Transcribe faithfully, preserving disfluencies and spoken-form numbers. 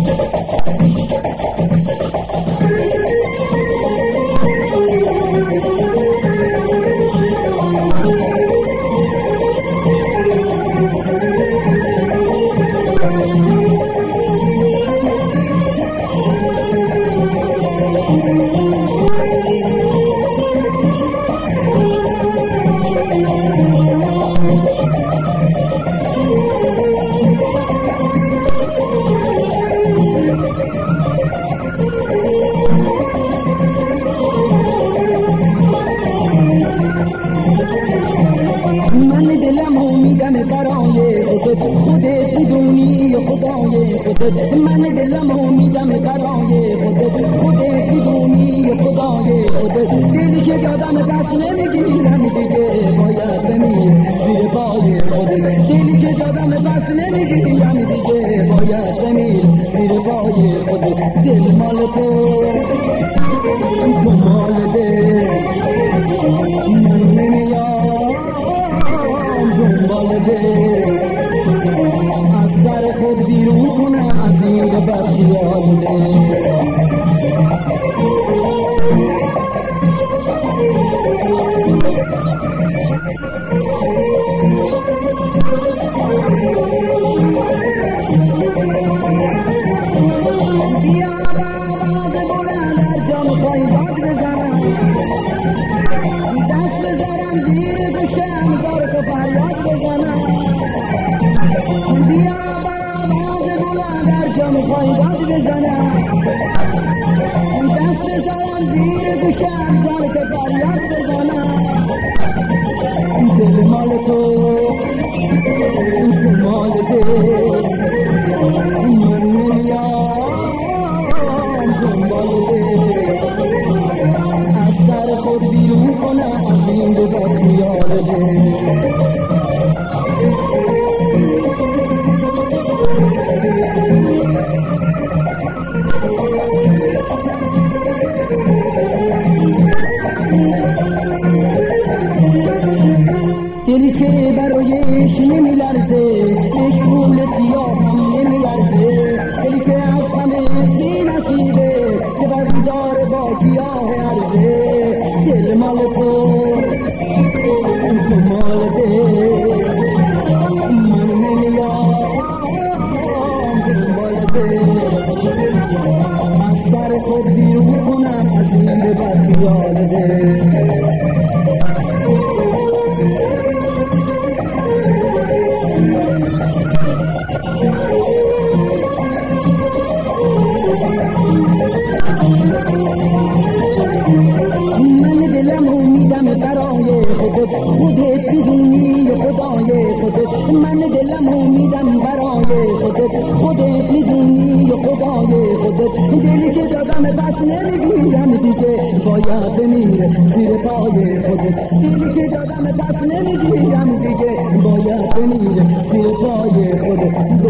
من دلم امیدم برای خودت خودت میدونی خدای خودت دلی که دادم دست نمیگیرم دیگه باید بمیری زیر پای خودت دلی که دادم دست نمیگیرم دیگه باید بمیری زیر پای خودت دل مال تو تو مال دل من نمیام دنبال دل از در خود بیرون کنم از این بخیال بیا آواز بلند از جان خواهی باد بزنم دست بزنم زیر گوشم زارک و فریاد بزنم بیا آواز بلند از جان خواهی باد بزنم دست بزنم زیر گوشم زارک و فریاد بزنم دل مال تو تو مال دل من نمیام دنبال دل از در خود بیرون کنم از این دو با خیال دل دلی که برایش نمیلرزه یک پول سیاهم نمیلرزه دلی که از همه بی نصیبه که بردار با گیاه عرضه دل مال تو تو مال دل من نمیام دنبال دل از در خود بیرون کنم از این به خیال دل من دلم امیدم برای خودت خودت میدونی خدای خودت من دلم امیدم برای خودت خودت میدونی خدای خودت دلی که دادم بس نمیگیرم دیگه باید بمیره زیر پای خودت دلی که دادم بس نمیگیرم دیگه باید بمیره زیر پای خودت